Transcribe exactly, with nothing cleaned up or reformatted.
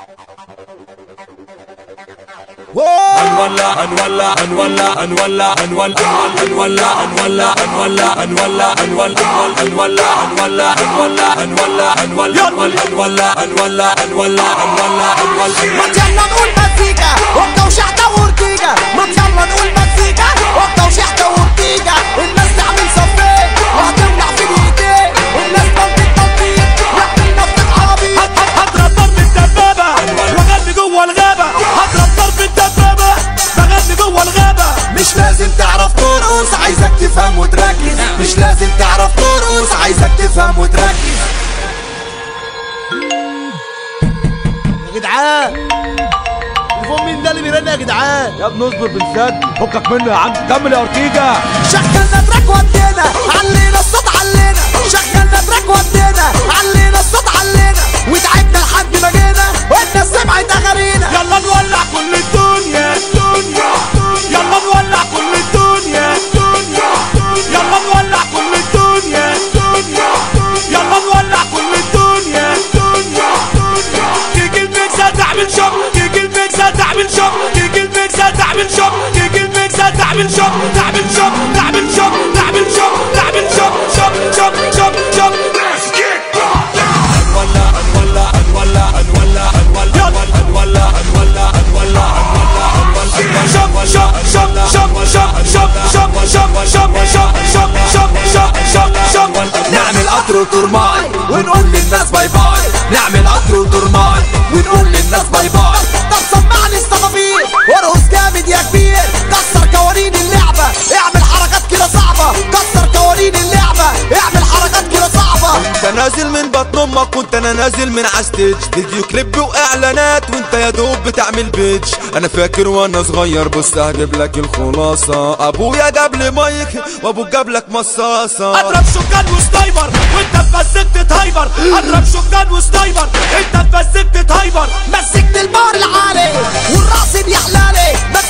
هنولع هنولع هنولع هنولع هنولع هنولع هنولع هنولع هنولع هنولع هنولع هنولع هنولع هنولع هنولع هنولع هنولع هنولع هنولع ما يلا نقول مزيكا وقتا وشحتة وورتيجا، ما يلا نقول مزيكا وقتا وشحتة وورتيجا. الناس تعمل صفين وهتولع في دقيقتين، الناس تنطيط تنطيط يعمل نفسك عربي. هضرب ضرب الدبابة واغني جوه الغابة، هضرب ضرب الدبابة بغني جوه الغابة. مش لازم تعرف ترقص، عايزك تفهم وتركز. مش لازم تعرف ترقص، عايزك تفهم وتركز. يا جدعان الفون مين ده اللي بيرن يا جدعان؟ يا ابني اصبر بنسد، فكك منه يا عم، كمل يا اورتيجا. شغلنا تراك ودينا علينا الصوت علينا، شغلنا تراك ودينا علينا الصوت علينا، وتعبنا لحد ما جينا والناس سمعت اغانينا. يلا نولع كل الدنيا الدنيا، يلا نولع كل الدنيا الدنيا، يلا نولع كل الدنيا الدنيا، يلا نولع كل الدنيا الدنيا. تيجي الميكسة تعمل شوك، تيجي الميكسة تعمل شوك، تيجي الميكسة تعمل شوك، تيجي الميكسة تعمل شوك، تعمل شوك تعمل شوك تعمل شوك تعمل شوك شوك شوك شوك شوك. هنولع هنولع هنولع هنولع هنولع هنولع هنولع هنولع هنولع شوك شوك شوك شوك شوك شوك شوك شوك شوك شوك شوك شوك شوك شوك. نعمل قطر وترماي ونقول للناس باي باي، نعمل قطر وترماي ونقول للناس باي باي. طب سمعني الصفافير وارقص جامد يا كبير، كسر قوانين اللعبة اعمل حركات كده صعبة، كسر قوانين اللعبة اعمل حركات كده صعبة. انت نازل من بطن امك وانت انا نازل من عستيج، فيديو كليب واعلانات وانت يا دوب بتعمل بيج. انا فاكر وانا صغير بص هجيب لك الخلاصه، ابويا جاب لي مايك وابوك جاب لك مصاصه. اضرب شوكان وستايبر وانت اتمسكت تهايبر، اضرب شوكان وستايبر انت اتمسكت تهايبر. مسكت البار العالي والراس يا حلالي،